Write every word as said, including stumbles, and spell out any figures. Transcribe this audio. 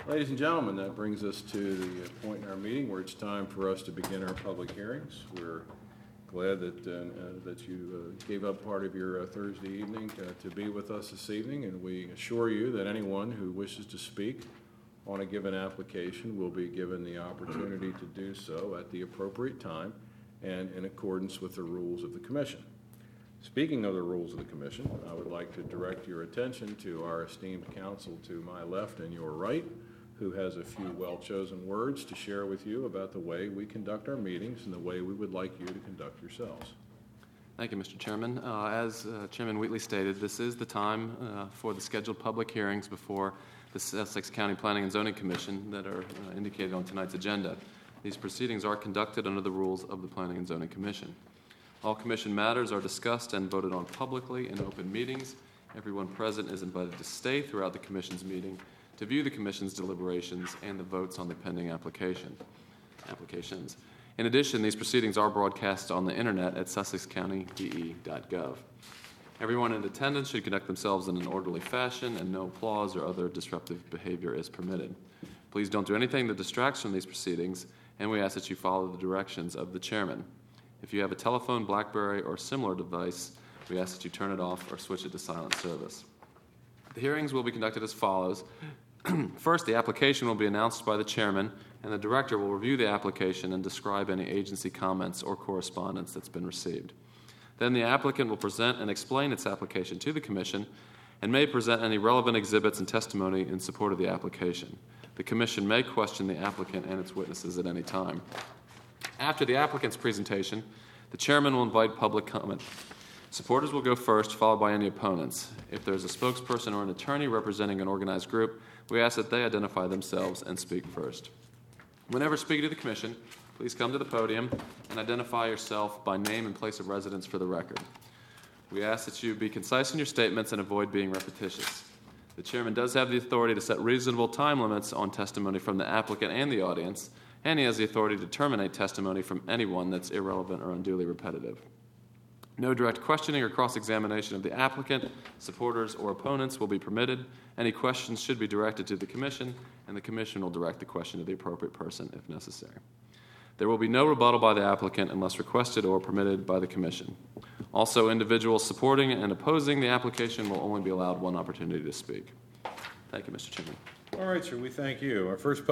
Ladies and gentlemen, that brings us to the point in our meeting where it's time for us to begin our public hearings. We're glad that uh, uh, that you uh, gave up part of your uh, Thursday evening to, to be with us this evening, and we assure you that anyone who wishes to speak on a given application will be given the opportunity to do so at the appropriate time and in accordance with the rules of the Commission. Speaking of the rules of the Commission, I would like to direct your attention to our esteemed counsel to my left and your right, who has a few well-chosen words to share with you about the way we conduct our meetings and the way we would like you to conduct yourselves. Thank you, Mister Chairman. Uh, as uh, Chairman Wheatley stated, this is the time uh, for the scheduled public hearings before the Sussex County Planning and Zoning Commission that are uh, indicated on tonight's agenda. These proceedings are conducted under the rules of the Planning and Zoning Commission. All Commission matters are discussed and voted on publicly in open meetings. Everyone present is invited to stay throughout the Commission's meeting to view the Commission's deliberations and the votes on the pending application applications. In addition, these proceedings are broadcast on the Internet at sussex county p e dot gov. Everyone in attendance should conduct themselves in an orderly fashion, and no applause or other disruptive behavior is permitted. Please don't do anything that distracts from these proceedings, and we ask that you follow the directions of the Chairman. If you have a telephone, BlackBerry, or similar device, we ask that you turn it off or switch it to silent service. The hearings will be conducted as follows. First, the application will be announced by the Chairman, and the Director will review the application and describe any agency comments or correspondence that's been received. Then the applicant will present and explain its application to the Commission and may present any relevant exhibits and testimony in support of the application. The Commission may question the applicant and its witnesses at any time. After the applicant's presentation, the Chairman will invite public comment. Supporters will go first, followed by any opponents. If there's a spokesperson or an attorney representing an organized group, we ask that they identify themselves and speak first. Whenever speaking to the Commission, please come to the podium and identify yourself by name and place of residence for the record. We ask that you be concise in your statements and avoid being repetitious. The Chairman does have the authority to set reasonable time limits on testimony from the applicant and the audience, and he has the authority to terminate testimony from anyone that's irrelevant or unduly repetitive. No direct questioning or cross-examination of the applicant, supporters, or opponents will be permitted. Any questions should be directed to the Commission, and the Commission will direct the question to the appropriate person if necessary. There will be no rebuttal by the applicant unless requested or permitted by the Commission. Also, individuals supporting and opposing the application will only be allowed one opportunity to speak. Thank you, Mister Chairman. All right, sir, we thank you. Our first